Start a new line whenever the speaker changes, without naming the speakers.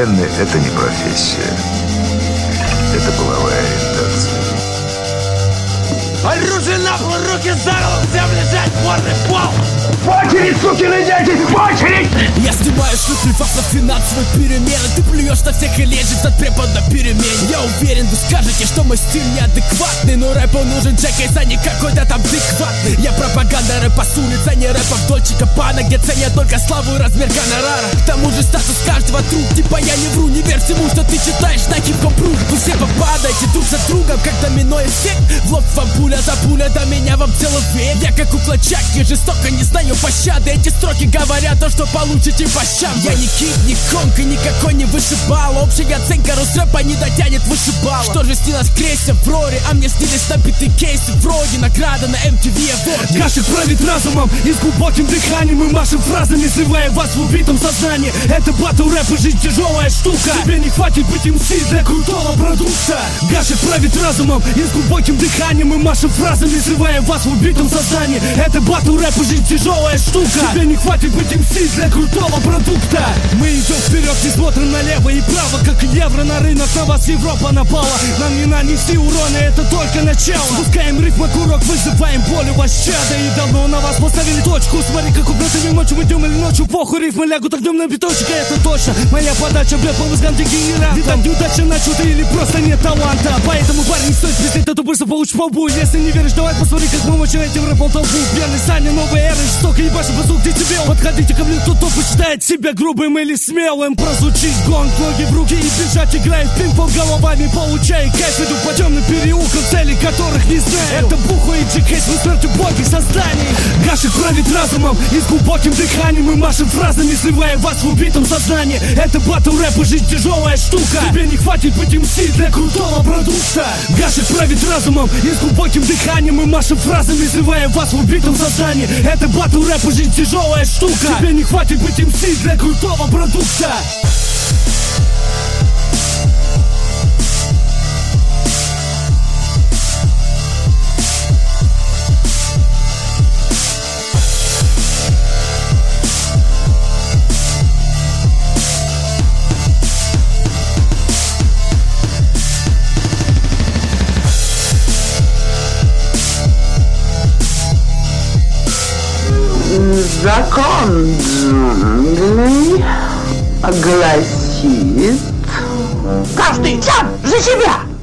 Военный — это не профессия. Это половая ориентация.
Оружие на пол, руки за голову, всем лежать, морды в пол!
В очередь, сукины дети, в очередь!
Я снимаю шутки факт на финансовые перемены. Ты плюешь на всех и лежишь от препода перемен. Я уверен, вы скажете, что мой стиль неадекватный, но рэпу нужен Джекейс, а не какой-то там адекватный. Я пропаганда рэпа с улиц, а не рэпа в Дольче Габбана, где ценят только славу и размер гонорара. К тому же статус каждого труп, типа я не вру, не верь всему, что ты читаешь на хип-хоп ру. Вы все попадаете друг за другом, как домино эффект. В лоб вам пуля за пуля, до меня вам целый век. Я как кукла Чаки, жестоко не знаю пощады. Эти строки говорят то, что получите по щам. Я не кит, не конг и никакой не вышибал. Общая оценка Русрэпа не дотянет выше балла. Что же снилось Крейсе в Роре, а мне снились набитые кейсы вроде награда на MTV Award.
Гашек правит разумом и с глубоким дыханием. Мы машем фразами, срывая вас в убитом сознании. Это батл рэп и жизнь тяжелая штука. Тебе не хватит быть MC для крутого продукта. Гашек правит разумом и с глубоким дыханием. Мы машем фразами, срывая вас в убитом сознании. Это батл рэп и жизнь тяжелая штука. Тебе не хватит быть MC для крутого продукта. Мы идем вперед, не смотрим налево и право. Как евро на рынок, на вас Европа напала. Нам не нанести урона, это только начало. Спускаем рифмы, курок, вызываем боль у вас чада. И давно на вас поставили точку. Смотри, как убраты ночью, мы днем или ночью. Похуй, рифмы лягут огнем на биточек, это точно. Моя подача, бьет по мозгам дегенератам. Видать, неудача начата или просто нет таланта. Поэтому, парень, не стоит пиздеть, а то быстро получишь по лбу. Если не веришь, давай посмотри, как мы мочим этим рэпом толпу. Пьяный Саня, новая эра, жестоко ебашь по звук децибел. Подходите ко мне, кто посчитает себя грубым или смелым. Прозвучить гонг, ноги в руки и бежать, играя в пинг-понг головами, получая кайф. Иду по темным переулкам, цели которых не знаю. Это Буху и Джекейс, мы смертью боги созданий. Гашек правит разумом и с глубоким дыханием. Мы машем фразами, срывая вас в убитом сознании. Это батл рэп и жизнь тяжелая штука. Тебе не хватит быть MC для крутого продукта. Гашек правит разумом и с глубоким дыханием. Мы машем фразами, срывая вас в убитом сознании. Это батл рэп и жизнь тяжелая штука. Тебе не хватит быть MC для крутого продукта.
Закон джунглей гласит: каждый сам за себя.